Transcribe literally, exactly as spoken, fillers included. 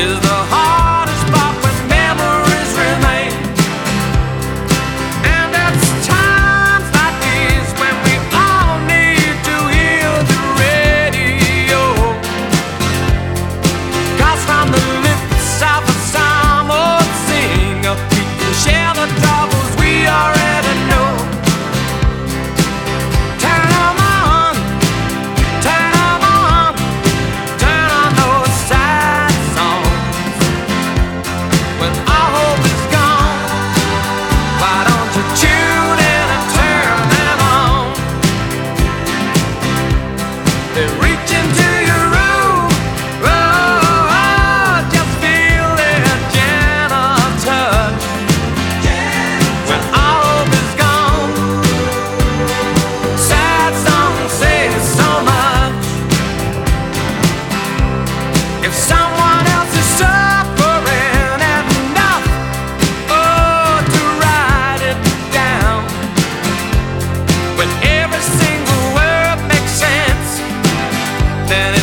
is the hardest part when memories remain. And it's times like these when we all need to hear the radio. 'Cause from the lips of a some old singer, we can share the troubles we already know. Turn 'em on, turn 'em on, turn on those sad songs. When our hope is gone, why don't you tune in and turn them on? They reach into your room, oh, oh, just feel their gentle touch. When our hope is gone, sad songs say so much. If someone else is suffering enough, oh, to write it down, when every single word makes sense, then